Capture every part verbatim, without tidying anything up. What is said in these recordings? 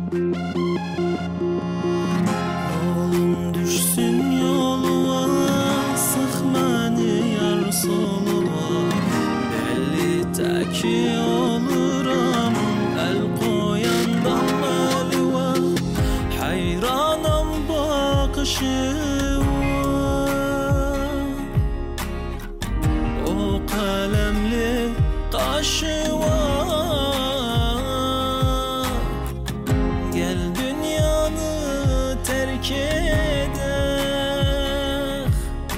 Yolum düşsün yoluma, sık məni yar soluma. Belli təki oluram, el koyandan əli var. Hayranam bakışıma, o kalemli kaşı var. Gel dünyanı terk edek,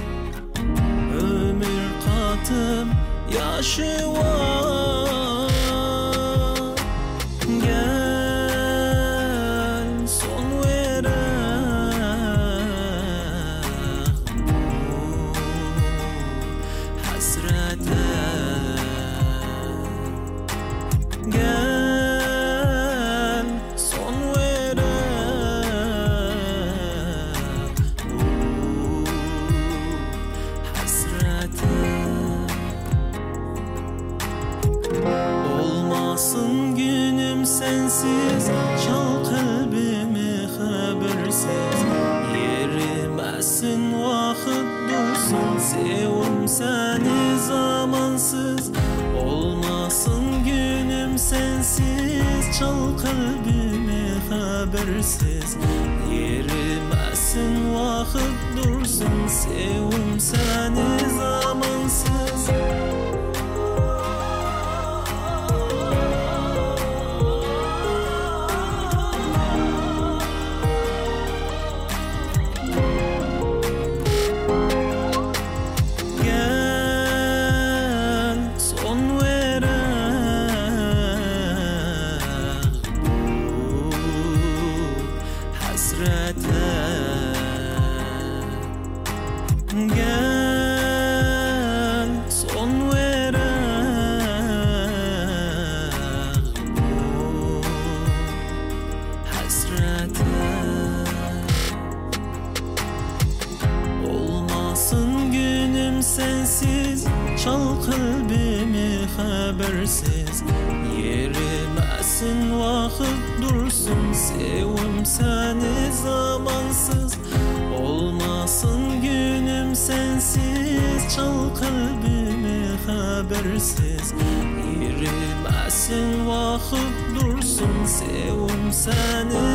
ömür katım yaşı var. Gel son verek bu hasrete. Gel son verek bu hasrete. Olmasın günüm sensiz, çal kalbimi habersiz. Yeriməsin vakit dursun, sevim seni zamansız. Olmasın günüm sensiz, çal kalbimi habersiz. Yeriməsin vakit dursun, sevim seni zamansız. Gel son verek bu hasrete. Olmasın günüm sensiz, çal kalbimi habersiz. Yeriməsin vakit dursun, sevim seni zamansız. Olmasın günüm sensiz, çal kalbimi habersiz. Yeriməsin vakit dursun, sevim seni